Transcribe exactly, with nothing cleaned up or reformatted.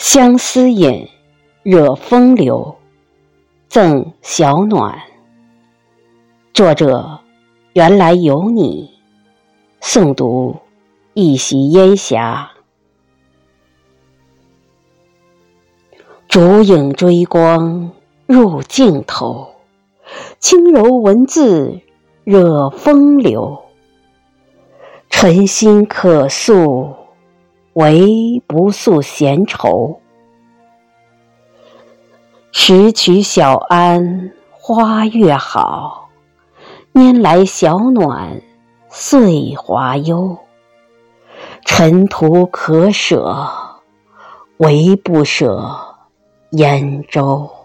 相思饮，惹风流，赠小暖。作者：原来有你。诵读：一袭烟霞。烛影追光入镜头，轻柔文字惹风流。纯心可诉，唯不诉闲愁。拾取小安花月好，拈来小暖岁华悠。尘途可舍，唯不舍燕州。